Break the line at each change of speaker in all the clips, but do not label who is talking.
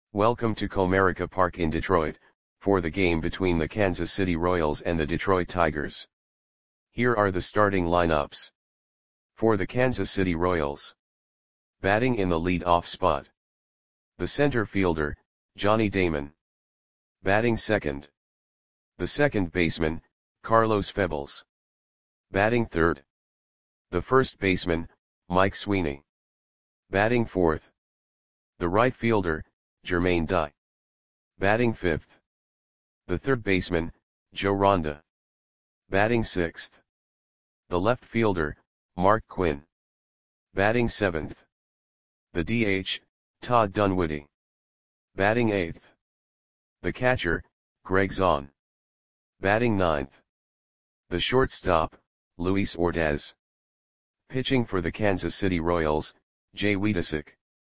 Welcome to Comerica Park in Detroit, for the game between the Kansas City Royals and the Detroit Tigers. Here are the starting lineups. For the Kansas City Royals. Batting in the lead-off spot. The center fielder, Johnny Damon. Batting second. The second baseman, Carlos Febles. Batting third. The first baseman, Mike Sweeney. Batting fourth. The right fielder, Jermaine Dye. Batting fifth. The third baseman, Joe Ronda. Batting sixth. The left fielder, Mark Quinn. Batting seventh. The DH, Todd Dunwoody. Batting eighth. The catcher, Greg Zahn. Batting ninth. The shortstop, Luis Ortiz. Pitching for the Kansas City Royals, Jay Wiedesick.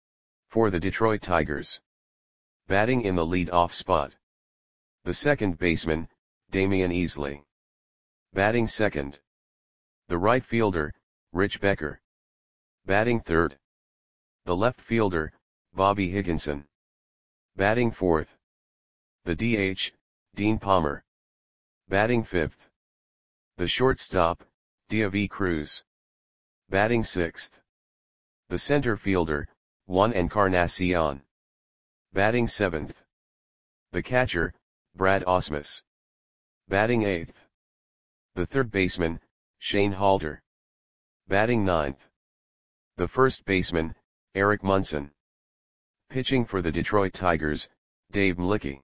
For the Detroit Tigers. Batting in the lead-off spot. The second baseman, Damian Easley. Batting second. The right fielder, Rich Becker. Batting third. The left fielder, Bobby Higginson. Batting fourth. The DH, Dean Palmer. Batting fifth. The shortstop, Deivi Cruz. Batting sixth. The center fielder, Juan Encarnacion. Batting seventh. The catcher, Brad Ausmus. Batting eighth. The third baseman, Shane Halter. Batting ninth. The first baseman, Eric Munson. Pitching for the Detroit Tigers, Dave Mlicki.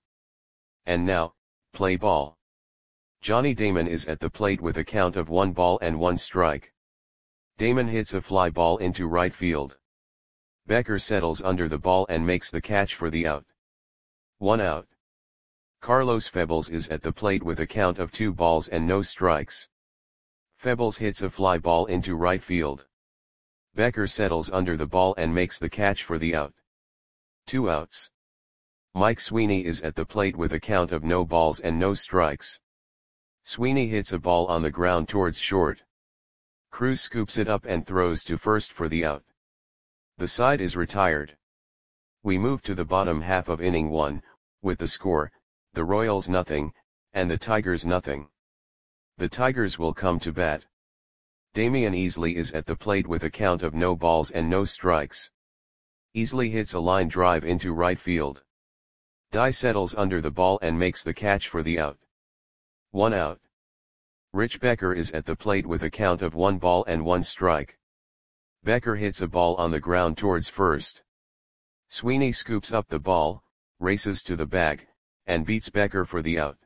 And now, play ball. Johnny Damon is at the plate with a count of 1 ball and 1 strike. Damon hits a fly ball into right field. Becker settles under the ball and makes the catch for the out. 1 out. Carlos Febles is at the plate with a count of 2 balls and no strikes. Febles hits a fly ball into right field. Becker settles under the ball and makes the catch for the out. 2 outs. Mike Sweeney is at the plate with a count of no balls and no strikes. Sweeney hits a ball on the ground towards short. Cruz scoops it up and throws to first for the out. The side is retired. We move to the bottom half of inning 1, with the score, the Royals nothing, and the Tigers nothing. The Tigers will come to bat. Damian Easley is at the plate with a count of no balls and no strikes. Easley hits a line drive into right field. Dye settles under the ball and makes the catch for the out. 1 out. Rich Becker is at the plate with a count of 1 ball and 1 strike. Becker hits a ball on the ground towards first. Sweeney scoops up the ball, races to the bag, and beats Becker for the out.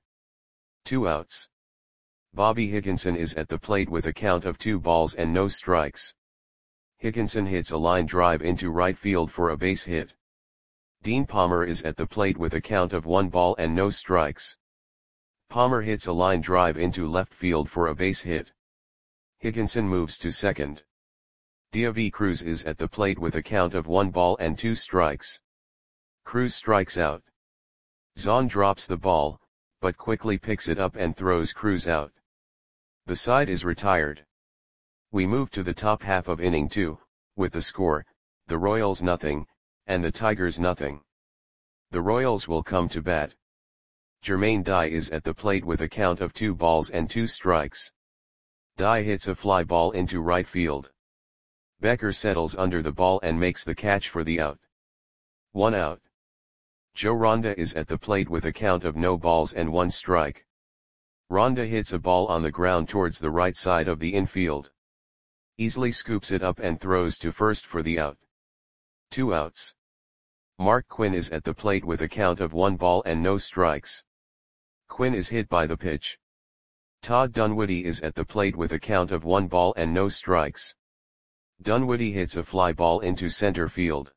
2 outs. Bobby Higginson is at the plate with a count of 2 balls and no strikes. Higginson hits a line drive into right field for a base hit. Dean Palmer is at the plate with a count of 1 ball and no strikes. Palmer hits a line drive into left field for a base hit. Higginson moves to second. Deivi Cruz is at the plate with a count of 1 ball and 2 strikes. Cruz strikes out. Zahn drops the ball, but quickly picks it up and throws Cruz out. The side is retired. We move to the top half of inning 2, with the score, the Royals nothing, and the Tigers nothing. The Royals will come to bat. Jermaine Dye is at the plate with a count of 2 balls and 2 strikes. Dye hits a fly ball into right field. Becker settles under the ball and makes the catch for the out. 1 out. Joe Ronda is at the plate with a count of no balls and 1 strike. Ronda hits a ball on the ground towards the right side of the infield. Easley scoops it up and throws to first for the out. 2 outs. Mark Quinn is at the plate with a count of 1 ball and no strikes. Quinn is hit by the pitch. Todd Dunwoody is at the plate with a count of 1 ball and no strikes. Dunwoody hits a fly ball into center field.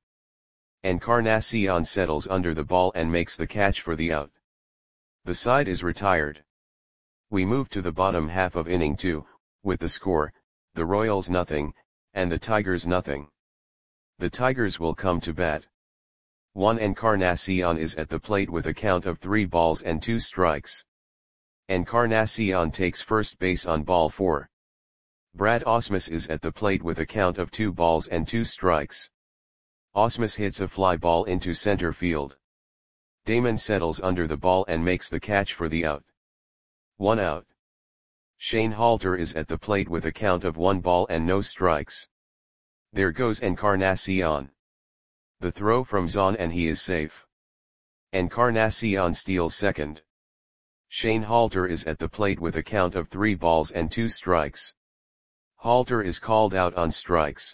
Encarnacion settles under the ball and makes the catch for the out. The side is retired. We move to the bottom half of inning 2, with the score, the Royals nothing, and the Tigers nothing. The Tigers will come to bat. Juan Encarnacion is at the plate with a count of 3 balls and 2 strikes. Encarnacion takes first base on ball 4. Brad Ausmus is at the plate with a count of 2 balls and 2 strikes. Ausmus hits a fly ball into center field. Damon settles under the ball and makes the catch for the out. 1 out. Shane Halter is at the plate with a count of 1 ball and no strikes. There goes Encarnacion. The throw from Zahn and he is safe. Encarnacion steals second. Shane Halter is at the plate with a count of 3 balls and 2 strikes. Halter is called out on strikes.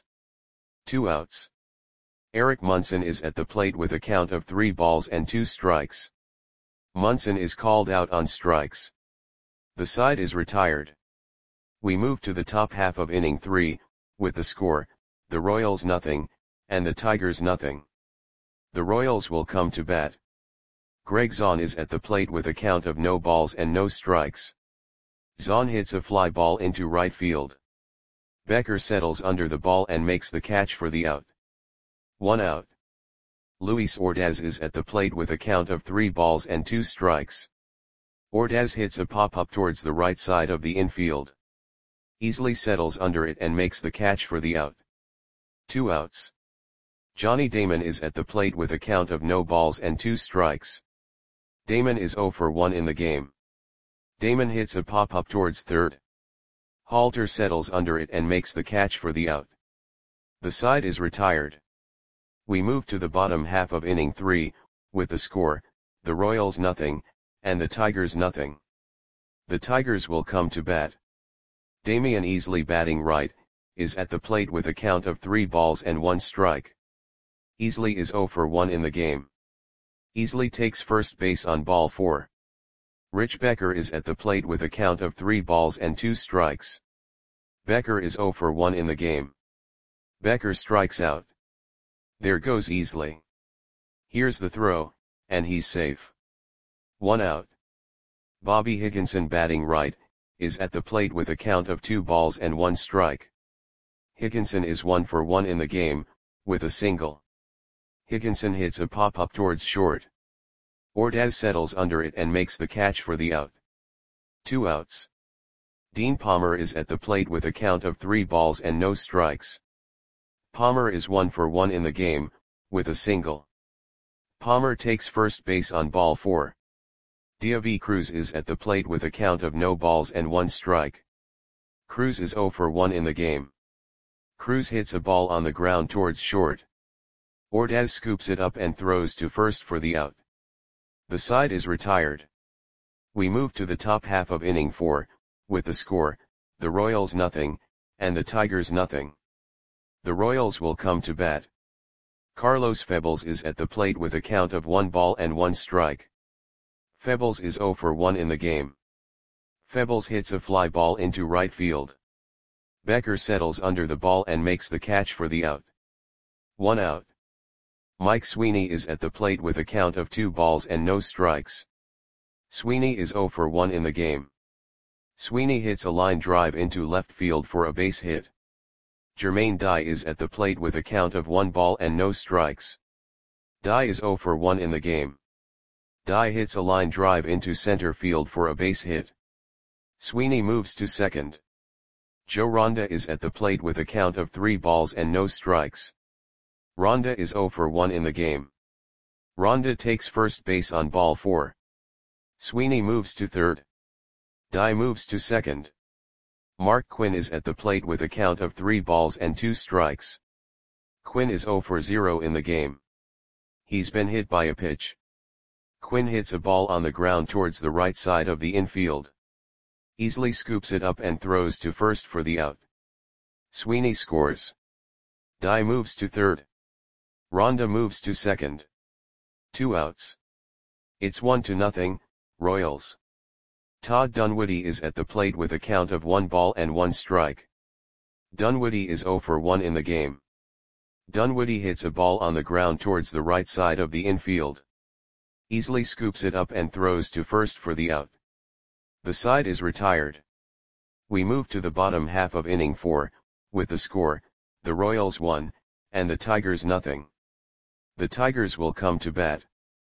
2 outs. Eric Munson is at the plate with a count of 3 balls and 2 strikes. Munson is called out on strikes. The side is retired. We move to the top half of inning 3, with the score, the Royals nothing, and the Tigers nothing. The Royals will come to bat. Greg Zahn is at the plate with a count of no balls and no strikes. Zahn hits a fly ball into right field. Becker settles under the ball and makes the catch for the out. 1 out. Luis Ordaz is at the plate with a count of 3 balls and 2 strikes. Ordaz hits a pop-up towards the right side of the infield. Easily settles under it and makes the catch for the out. 2 outs. Johnny Damon is at the plate with a count of no balls and 2 strikes. Damon is 0 for 1 in the game. Damon hits a pop-up towards third. Halter settles under it and makes the catch for the out. The side is retired. We move to the bottom half of inning 3, with the score, the Royals nothing, and the Tigers nothing. The Tigers will come to bat. Damian Easley, batting right, is at the plate with a count of 3 balls and 1 strike. Easley is 0 for 1 in the game. Easley takes first base on ball 4. Rich Becker is at the plate with a count of 3 balls and 2 strikes. Becker is 0 for 1 in the game. Becker strikes out. There goes Easley. Here's the throw, and he's safe. 1 out. Bobby Higginson, batting right, is at the plate with a count of 2 balls and 1 strike. Higginson is 1 for 1 in the game, with a single. Higginson hits a pop-up towards short. Ordaz settles under it and makes the catch for the out. 2 outs. Dean Palmer is at the plate with a count of 3 balls and no strikes. Palmer is 1 for 1 in the game, with a single. Palmer takes first base on ball 4. Diaby Cruz is at the plate with a count of no balls and 1 strike. Cruz is 0 for 1 in the game. Cruz hits a ball on the ground towards short. Ordaz scoops it up and throws to first for the out. The side is retired. We move to the top half of inning 4, with the score, the Royals nothing, and the Tigers nothing. The Royals will come to bat. Carlos Febles is at the plate with a count of 1 ball and 1 strike. Febles is 0 for 1 in the game. Febles hits a fly ball into right field. Becker settles under the ball and makes the catch for the out. 1 out. Mike Sweeney is at the plate with a count of 2 balls and no strikes. Sweeney is 0 for 1 in the game. Sweeney hits a line drive into left field for a base hit. Jermaine Dye is at the plate with a count of 1 ball and no strikes. Dye is 0 for 1 in the game. Dye hits a line drive into center field for a base hit. Sweeney moves to second. Joe Ronda is at the plate with a count of 3 balls and no strikes. Ronda is 0 for 1 in the game. Ronda takes first base on ball 4. Sweeney moves to third. Dye moves to second. Mark Quinn is at the plate with a count of 3 balls and 2 strikes. Quinn is 0 for 0 in the game. He's been hit by a pitch. Quinn hits a ball on the ground towards the right side of the infield. Easily scoops it up and throws to first for the out. Sweeney scores. Dye moves to third. Ronda moves to second. 2 outs. It's 1-0, Royals. Todd Dunwoody is at the plate with a count of 1 ball and 1 strike. Dunwoody is 0 for 1 in the game. Dunwoody hits a ball on the ground towards the right side of the infield. Easily scoops it up and throws to first for the out. The side is retired. We move to the bottom half of inning 4, with the score, the Royals 1, and the Tigers nothing. The Tigers will come to bat.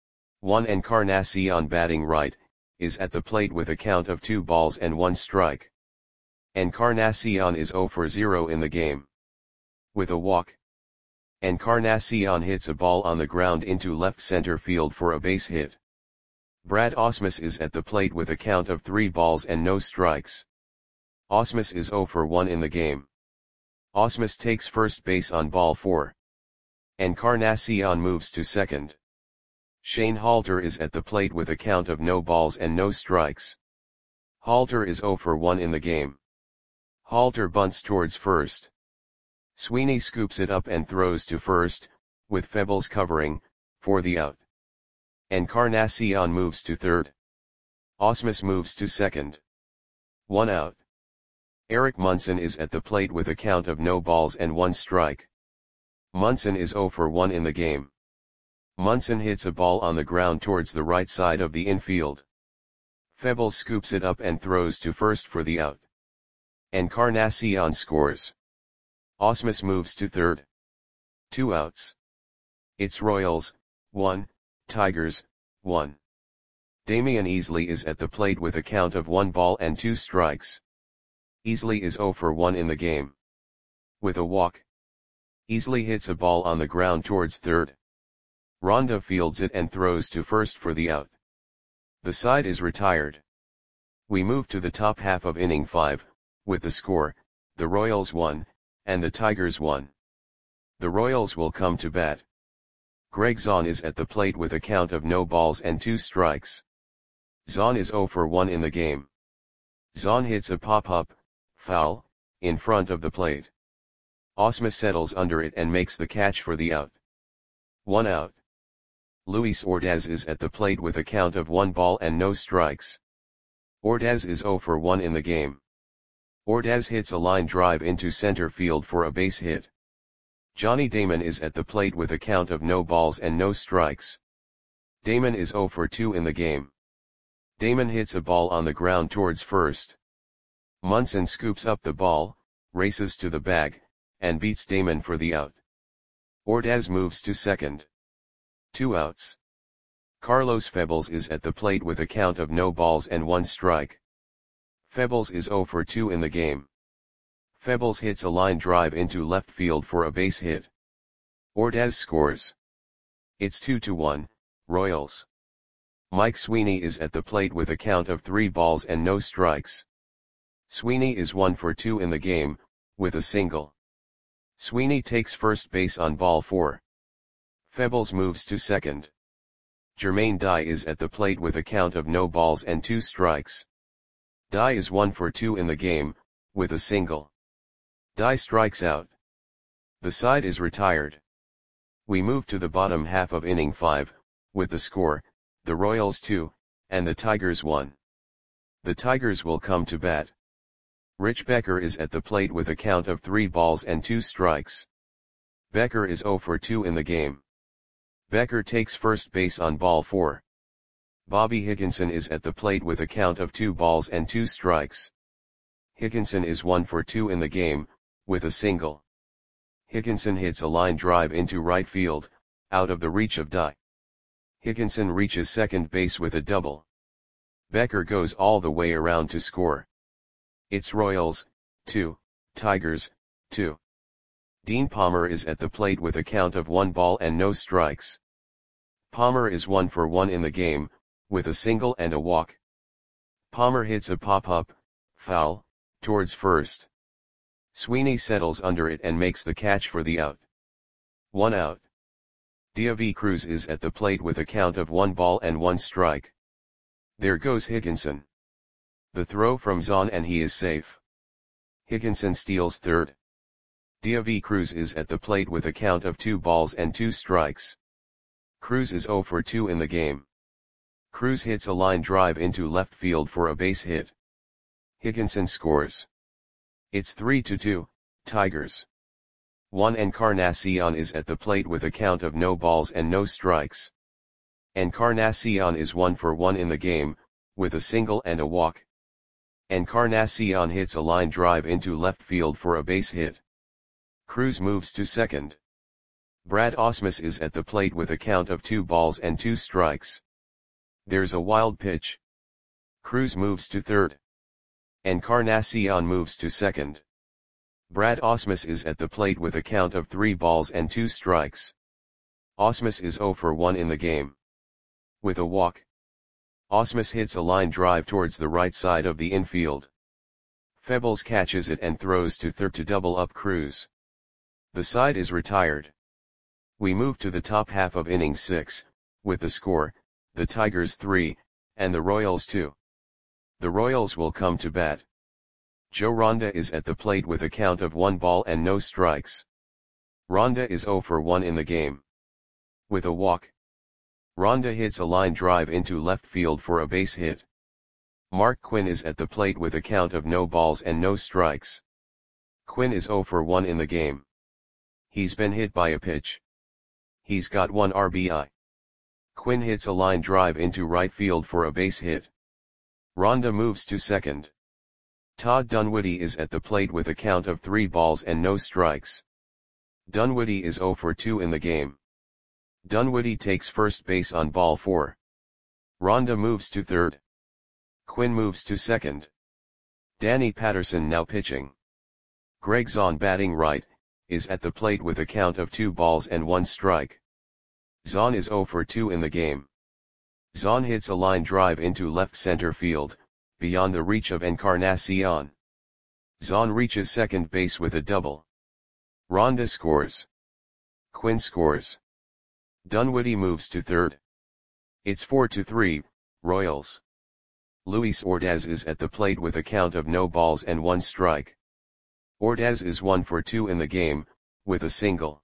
1 Encarnacion, batting right, is at the plate with a count of 2 balls and 1 strike. Encarnacion is 0 for 0 in the game. With a walk. Encarnacion hits a ball on the ground into left center field for a base hit. Brad Ausmus is at the plate with a count of 3 balls and no strikes. Ausmus is 0 for 1 in the game. Ausmus takes first base on ball 4. Encarnacion moves to second. Shane Halter is at the plate with a count of no balls and no strikes. Halter is 0 for 1 in the game. Halter bunts towards first. Sweeney scoops it up and throws to first, with Febles covering, for the out. Encarnacion moves to third. Ausmus moves to second. 1 out. Eric Munson is at the plate with a count of no balls and 1 strike. Munson is 0 for 1 in the game. Munson hits a ball on the ground towards the right side of the infield. Febles scoops it up and throws to first for the out. Encarnacion scores. Ausmus moves to third. 2 outs. It's Royals, 1, Tigers, 1. Damian Easley is at the plate with a count of 1 ball and 2 strikes. Easley is 0 for 1 in the game. With a walk. Easley hits a ball on the ground towards third. Ronda fields it and throws to first for the out. The side is retired. We move to the top half of inning 5, with the score, the Royals 1, and the Tigers 1. The Royals will come to bat. Greg Zahn is at the plate with a count of no balls and 2 strikes. Zahn is 0 for 1 in the game. Zahn hits a pop-up, foul, in front of the plate. Ausmus settles under it and makes the catch for the out. 1 out. Luis Ordaz is at the plate with a count of 1 ball and no strikes. Ordaz is 0 for 1 in the game. Ordaz hits a line drive into center field for a base hit. Johnny Damon is at the plate with a count of no balls and no strikes. Damon is 0 for 2 in the game. Damon hits a ball on the ground towards first. Munson scoops up the ball, races to the bag, and beats Damon for the out. Ordaz moves to second. 2 outs. Carlos Febles is at the plate with a count of no balls and 1 strike. Febles is 0 for 2 in the game. Febles hits a line drive into left field for a base hit. Ordaz scores. It's 2-1, Royals. Mike Sweeney is at the plate with a count of 3 balls and no strikes. Sweeney is 1 for 2 in the game, with a single. Sweeney takes first base on ball 4. Febles moves to second. Jermaine Dye is at the plate with a count of no balls and 2 strikes. Dye is 1 for 2 in the game, with a single. Dye strikes out. The side is retired. We move to the bottom half of inning 5, with the score, the Royals 2, and the Tigers 1. The Tigers will come to bat. Rich Becker is at the plate with a count of 3 balls and 2 strikes. Becker is 0 for 2 in the game. Becker takes first base on ball 4. Bobby Higginson is at the plate with a count of 2 balls and 2 strikes. Higginson is 1 for 2 in the game, with a single. Higginson hits a line drive into right field, out of the reach of Dye. Higginson reaches second base with a double. Becker goes all the way around to score. It's Royals, 2, Tigers, 2. Dean Palmer is at the plate with a count of 1 ball and no strikes. Palmer is 1 for 1 in the game, with a single and a walk. Palmer hits a pop-up, foul, towards first. Sweeney settles under it and makes the catch for the out. 1 out. Diaby Cruz is at the plate with a count of 1 ball and 1 strike. There goes Higginson. The throw from Zahn and he is safe. Higginson steals third. Diaby Cruz is at the plate with a count of 2 balls and 2 strikes. Cruz is 0 for 2 in the game. Cruz hits a line drive into left field for a base hit. Higginson scores. It's 3-2, Tigers. Juan Encarnacion is at the plate with a count of no balls and no strikes. Encarnacion is 1 for 1 in the game, with a single and a walk. Encarnacion hits a line drive into left field for a base hit. Cruz moves to second. Brad Ausmus is at the plate with a count of 2 balls and 2 strikes. There's a wild pitch. Cruz moves to third. Encarnacion moves to second. Brad Ausmus is at the plate with a count of 3 balls and 2 strikes. Ausmus is 0 for 1 in the game. With a walk, Ausmus hits a line drive towards the right side of the infield. Febbles catches it and throws to third to double up Cruz. The side is retired. We move to the top half of inning 6, with the score, the Tigers 3, and the Royals 2. The Royals will come to bat. Joe Ronda is at the plate with a count of 1 ball and no strikes. Ronda is 0 for 1 in the game. With a walk, Ronda hits a line drive into left field for a base hit. Mark Quinn is at the plate with a count of no balls and no strikes. Quinn is 0 for 1 in the game. He's been hit by a pitch. He's got 1 RBI. Quinn hits a line drive into right field for a base hit. Ronda moves to second. Todd Dunwoody is at the plate with a count of 3 balls and no strikes. Dunwoody is 0 for 2 in the game. Dunwoody takes first base on ball 4. Ronda moves to third. Quinn moves to second. Danny Patterson now pitching. Greg Zahn batting right, is at the plate with a count of 2 balls and 1 strike. Zahn is 0 for 2 in the game. Zahn hits a line drive into left center field, beyond the reach of Encarnacion. Zahn reaches second base with a double. Ronda scores. Quinn scores. Dunwoody moves to third. It's 4-3, Royals. Luis Ordaz is at the plate with a count of no balls and 1 strike. Ordaz is 1 for 2 in the game, with a single.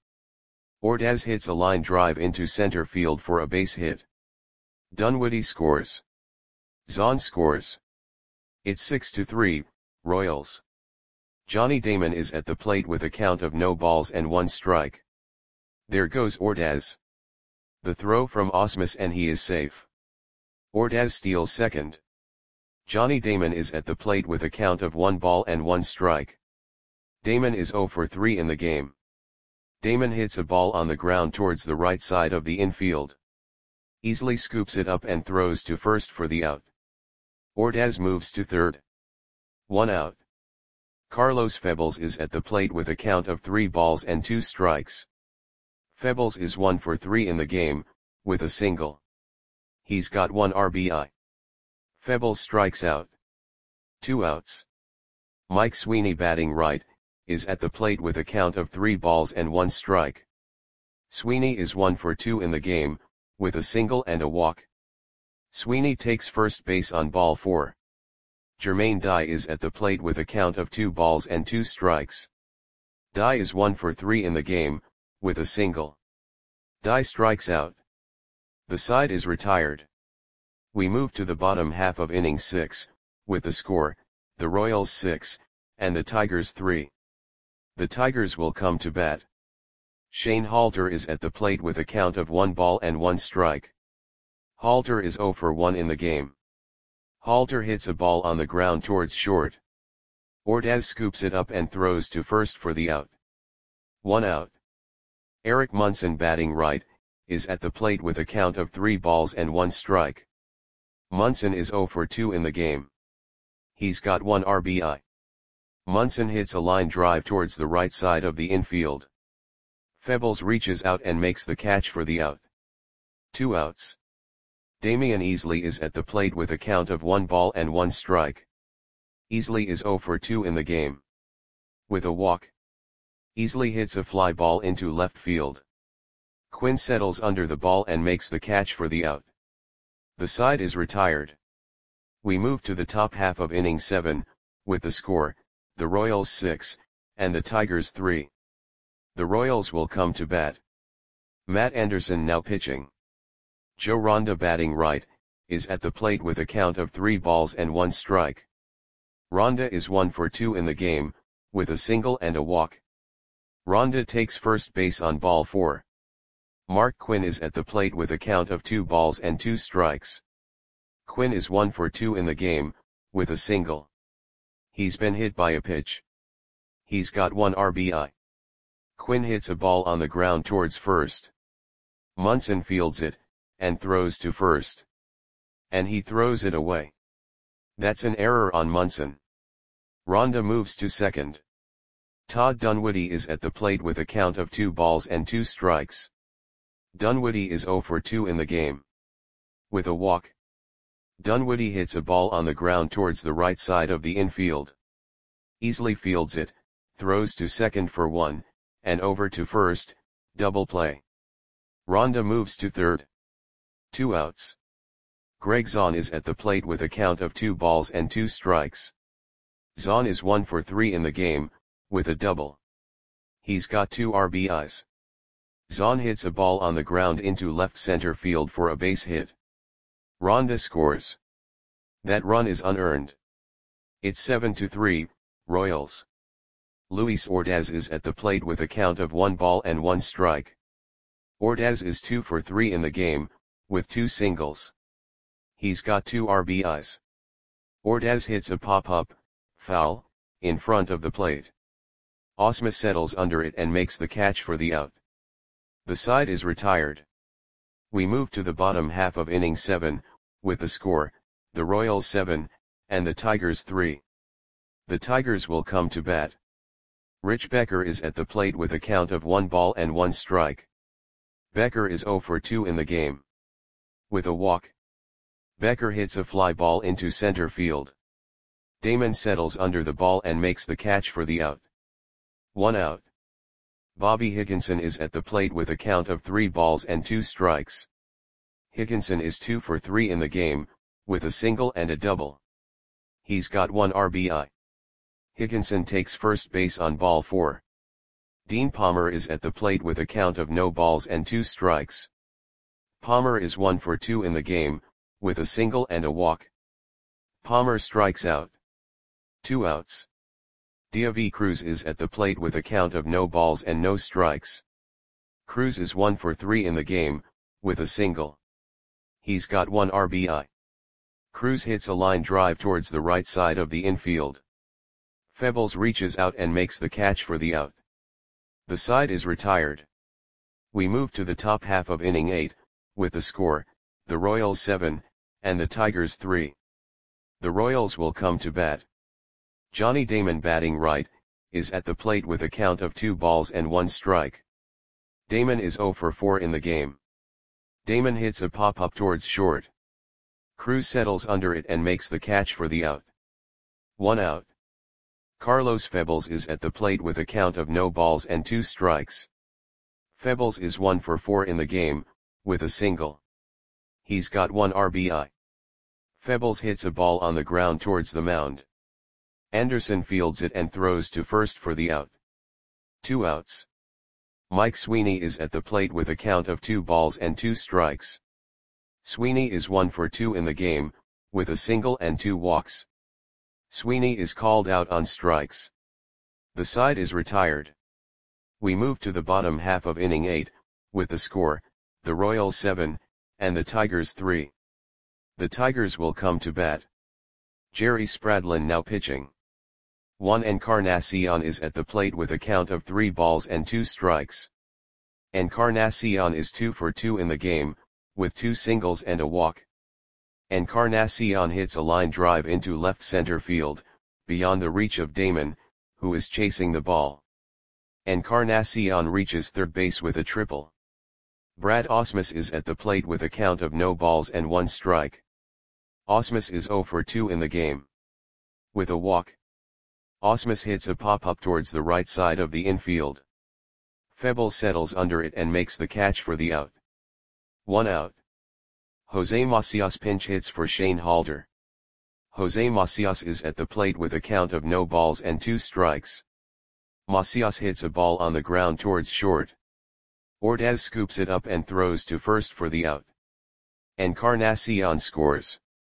Ordaz hits a line drive into center field for a base hit. Dunwoody scores. Zahn scores. It's 6-3, Royals. Johnny Damon is at the plate with a count of no balls and 1 strike. There goes Ordaz. The throw from Ausmus and he is safe. Ordaz steals second. Johnny Damon is at the plate with a count of 1 ball and 1 strike. Damon is 0 for 3 in the game. Damon hits a ball on the ground towards the right side of the infield. Easily scoops it up and throws to first for the out. Ordaz moves to third. 1 out. Carlos Febbles is at the plate with a count of 3 balls and 2 strikes. Febbles is 1 for 3 in the game, with a single. He's got 1 RBI. Febbles strikes out. 2 outs. Mike Sweeney batting right, is at the plate with a count of 3 balls and 1 strike. Sweeney is 1 for 2 in the game, with a single and a walk. Sweeney takes first base on ball 4. Jermaine Dye is at the plate with a count of 2 balls and 2 strikes. Dye is 1 for 3 in the game, with a single. Dye strikes out. The side is retired. We move to the bottom half of inning 6, with the score, the Royals 6, and the Tigers 3. The Tigers will come to bat. Shane Halter is at the plate with a count of 1 ball and 1 strike. Halter is 0 for 1 in the game. Halter hits a ball on the ground towards short. Ordaz scoops it up and throws to first for the out. 1 out. Eric Munson batting right, is at the plate with a count of 3 balls and 1 strike. Munson is 0 for 2 in the game. He's got 1 RBI. Munson hits a line drive towards the right side of the infield. Febbles reaches out and makes the catch for the out. 2 outs. Damian Easley is at the plate with a count of 1 ball and 1 strike. Easley is 0 for 2 in the game. With a walk, Easley hits a fly ball into left field. Quinn settles under the ball and makes the catch for the out. The side is retired. We move to the top half of inning 7, with the score, the Royals 6, and the Tigers 3. The Royals will come to bat. Matt Anderson now pitching. Joe Ronda batting right, is at the plate with a count of 3 balls and 1 strike. Ronda is 1 for 2 in the game, with a single and a walk. Ronda takes first base on ball 4. Mark Quinn is at the plate with a count of 2 balls and 2 strikes. Quinn is 1 for 2 in the game, with a single. He's been hit by a pitch. He's got 1 RBI. Quinn hits a ball on the ground towards first. Munson fields it, and throws to first. And he throws it away. That's an error on Munson. Ronda moves to second. Todd Dunwoody is at the plate with a count of 2 balls and 2 strikes. Dunwoody is 0 for 2 in the game. With a walk, Dunwoody hits a ball on the ground towards the right side of the infield. Easily fields it, throws to second for 1, and over to first, double play. Rhonda moves to third. 2 outs. Greg Zahn is at the plate with a count of 2 balls and 2 strikes. Zahn is 1 for 3 in the game, with a double. He's got 2 RBIs. Zahn hits a ball on the ground into left center field for a base hit. Rhonda scores. That run is unearned. It's 7-3, Royals. Luis Ordaz is at the plate with a count of 1 ball and 1 strike. Ordaz is 2 for 3 in the game, with 2 singles. He's got 2 RBIs. Ordaz hits a pop-up, foul, in front of the plate. Osma settles under it and makes the catch for the out. The side is retired. We move to the bottom half of inning 7, with the score, the Royals 7, and the Tigers 3. The Tigers will come to bat. Rich Becker is at the plate with a count of 1 ball and 1 strike. Becker is 0 for 2 in the game. With a walk, Becker hits a fly ball into center field. Damon settles under the ball and makes the catch for the out. 1 out. Bobby Higginson is at the plate with a count of 3 balls and 2 strikes. Higginson is 2 for 3 in the game, with a single and a double. He's got 1 RBI. Higginson takes first base on ball 4. Dean Palmer is at the plate with a count of no balls and 2 strikes. Palmer is 1 for 2 in the game, with a single and a walk. Palmer strikes out. 2 outs. Diavi Cruz is at the plate with a count of no balls and no strikes. Cruz is 1 for 3 in the game, with a single. He's got 1 RBI. Cruz hits a line drive towards the right side of the infield. Febles reaches out and makes the catch for the out. The side is retired. We move to the top half of inning 8, with the score, the Royals 7, and the Tigers 3. The Royals will come to bat. Johnny Damon, batting right, is at the plate with a count of 2 balls and 1 strike. Damon is 0 for 4 in the game. Damon hits a pop-up towards short. Cruz settles under it and makes the catch for the out. 1 out. Carlos Febles is at the plate with a count of no balls and 2 strikes. Febles is 1 for 4 in the game, with a single. He's got 1 RBI. Febles hits a ball on the ground towards the mound. Anderson fields it and throws to first for the out. 2 outs. Mike Sweeney is at the plate with a count of 2 balls and 2 strikes. Sweeney is 1 for 2 in the game, with a single and 2 walks. Sweeney is called out on strikes. The side is retired. We move to the bottom half of inning 8, with the score, the Royals 7, and the Tigers 3. The Tigers will come to bat. Jerry Spradlin now pitching. Juan Encarnacion is at the plate with a count of 3 balls and 2 strikes. Encarnacion is 2 for 2 in the game, with 2 singles and a walk. Encarnacion hits a line drive into left center field, beyond the reach of Damon, who is chasing the ball. Encarnacion reaches third base with a triple. Brad Ausmus is at the plate with a count of no balls and 1 strike. Ausmus is 0 for 2 in the game. With a walk, Ausmus hits a pop-up towards the right side of the infield. Febles settles under it and makes the catch for the out. 1 out. Jose Macias pinch hits for Shane Halter. Jose Macias is at the plate with a count of no balls and 2 strikes. Macias hits a ball on the ground towards short. Ordaz scoops it up and throws to first for the out. Encarnacion scores.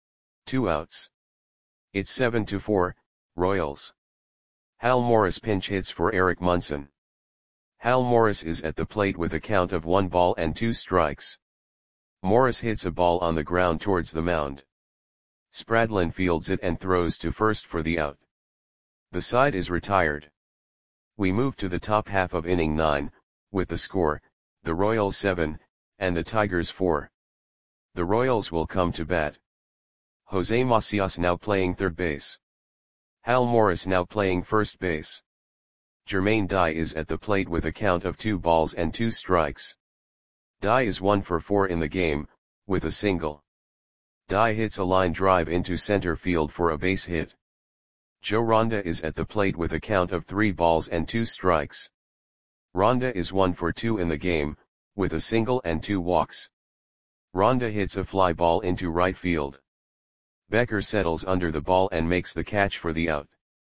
2 outs. It's 7-4, Royals. Hal Morris pinch hits for Eric Munson. Hal Morris is at the plate with a count of 1 ball and 2 strikes. Morris hits a ball on the ground towards the mound. Spradlin fields it and throws to first for the out. The side is retired. We move to the top half of inning 9, with the score, the Royals 7, and the Tigers 4. The Royals will come to bat. Jose Macias now playing third base. Hal Morris now playing first base. Jermaine Dye is at the plate with a count of 2 balls and 2 strikes. Dye is 1 for 4 in the game, with a single. Dye hits a line drive into center field for a base hit. Joe Ronda is at the plate with a count of 3 balls and 2 strikes. Ronda is 1 for 2 in the game, with a single and 2 walks. Ronda hits a fly ball into right field. Becker settles under the ball and makes the catch for the out.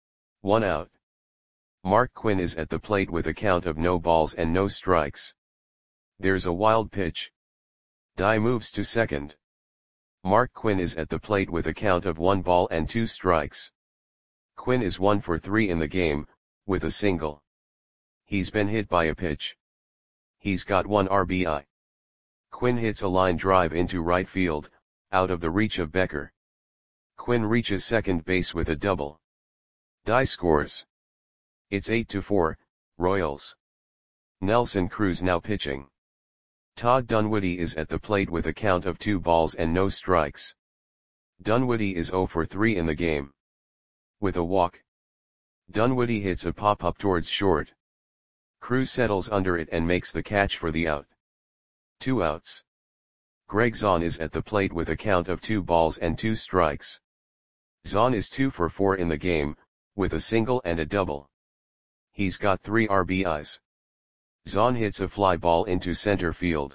1 out. Mark Quinn is at the plate with a count of no balls and no strikes. There's a wild pitch. Dye moves to second. Mark Quinn is at the plate with a count of 1 ball and 2 strikes. Quinn is 1 for 3 in the game, with a single. He's been hit by a pitch. He's got 1 RBI. Quinn hits a line drive into right field, out of the reach of Becker. Quinn reaches second base with a double. Dye scores. It's 8-4, Royals. Nelson Cruz now pitching. Todd Dunwoody is at the plate with a count of 2 balls and no strikes. Dunwoody is 0 for 3 in the game. With a walk. Dunwoody hits a pop-up towards short. Cruz settles under it and makes the catch for the out. 2 outs. Greg Zahn is at the plate with a count of 2 balls and 2 strikes. Zahn is 2 for 4 in the game, with a single and a double. He's got 3 RBIs. Zahn hits a fly ball into center field.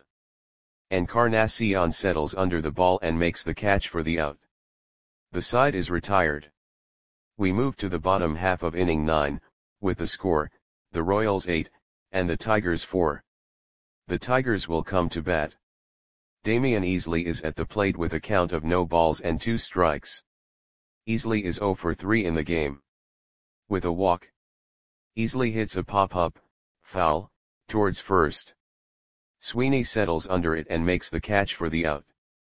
Encarnacion settles under the ball and makes the catch for the out. The side is retired. We move to the bottom half of inning 9, with the score, the Royals 8, and the Tigers 4. The Tigers will come to bat. Damian Easley is at the plate with a count of no balls and 2 strikes. Easley is 0 for 3 in the game. With a walk. Easley hits a pop-up, foul, towards first. Sweeney settles under it and makes the catch for the out.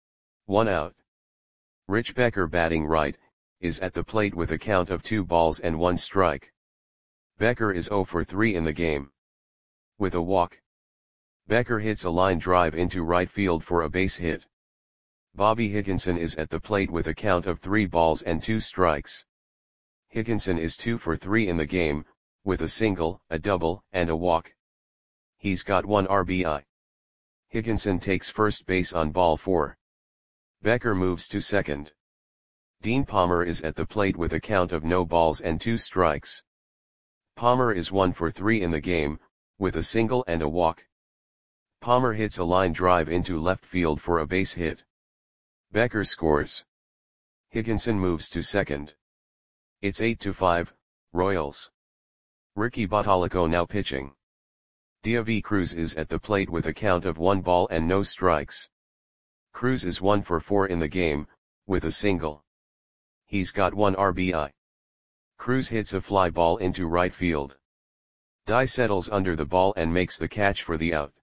1 out. Rich Becker, batting right, is at the plate with a count of 2 balls and 1 strike. Becker is 0 for 3 in the game. With a walk. Becker hits a line drive into right field for a base hit. Bobby Higginson is at the plate with a count of 3 balls and 2 strikes. Higginson is 2 for 3 in the game, with a single, a double, and a walk. He's got 1 RBI. Higginson takes first base on ball 4. Becker moves to second. Dean Palmer is at the plate with a count of no balls and 2 strikes. Palmer is 1 for 3 in the game, with a single and a walk. Palmer hits a line drive into left field for a base hit. Becker scores. Higginson moves to second. It's 8-5, Royals. Ricky Bottalico now pitching. Diavi Cruz is at the plate with a count of 1 ball and no strikes. Cruz is 1 for 4 in the game, with a single. He's got 1 RBI. Cruz hits a fly ball into right field. Dye settles under the ball and makes the catch for the out.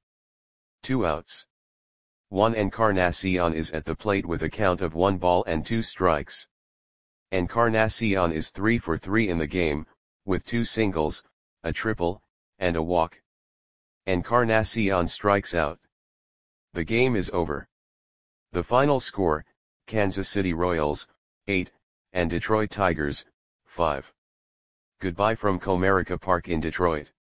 2 outs. Juan Encarnacion is at the plate with a count of 1 ball and 2 strikes. Encarnacion is 3 for 3 in the game, with 2 singles, a triple, and a walk. Encarnacion strikes out. The game is over. The final score, Kansas City Royals, 8, and Detroit Tigers, 5. Goodbye from Comerica Park in Detroit.